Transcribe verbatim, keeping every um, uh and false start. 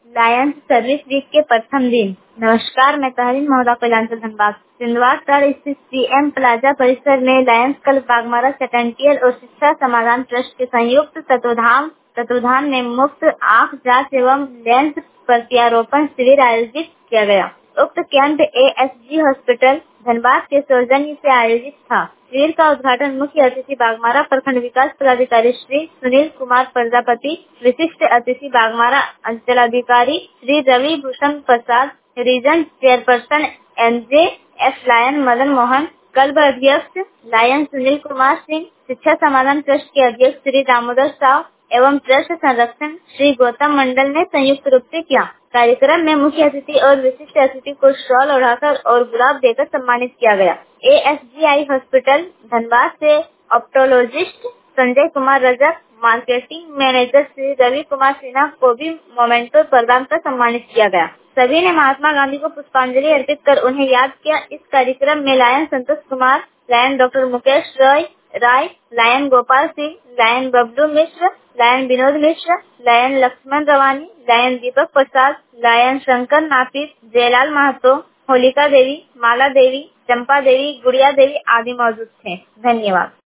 Lions service week के प्रथम दिन। नमस्कार, मैं तहरीन महोदा कल्याणपुर धनबाद। सिंधवाड़ तार स्थित सीएम प्लाजा परिसर में लायंस क्लब बागमारा सेकेंटियल और शिक्षा समाधान ट्रस्ट के संयुक्त तत्वाधान तत्वाधान में मुफ्त आंख जांच एवं लेंस प्रत्यारोपण शिविर आयोजित किया गया। उक्त कैंप एएसजी हॉस्पिटल धनबाद के सौजन्य से आयोजित था। शिविर का उद्घाटन मुख्य अतिथि बागमारा प्रखंड विकास पदाधिकारी श्री सुनील कुमार प्रजापति, विशिष्ट अतिथि बागमारा अंचलाधिकारी Shri Ravi Bhushan Prasad, region chairperson NJ F lion Madan Mohan, club अध्यक्ष लायन सुनील कुमार सिंह, शिक्षा समाधान ट्रस्ट के अध्यक्ष श्री दामोदर साव एवं ट्रस्ट संरक्षण श्री गौतम मंडल ने संयुक्त रूप से किया। कार्यक्रम में मुख्य अतिथि और विशिष्ट अतिथि को शॉल ओढ़ाकर और गुलाब देकर सम्मानित किया गया। एएसजीआई हॉस्पिटल धनबाद से optologist Sanjay Kumar Rajak, marketing manager Shri Ravi Kumar Sinha को भी मोमेंटो प्रदान कर सम्मानित किया गया। सभी ने महात्मा गांधी को पुष्पांजलि अर्पित कर उन्हें याद किया। इस कार्यक्रम में lion Santosh Kumar, lion doctor Mukesh Roy Rai, lion Gopal Singh, lion Bablu Mishra, lion Vinod Mishra, lion Laxman Rawani, lion Deepak Prasad, lion Shankar Napit, Jaylal Mahato, Holika Devi, Mala Devi, Champa Devi, Gudiya Devi आदि मौजूद थे। धन्यवाद।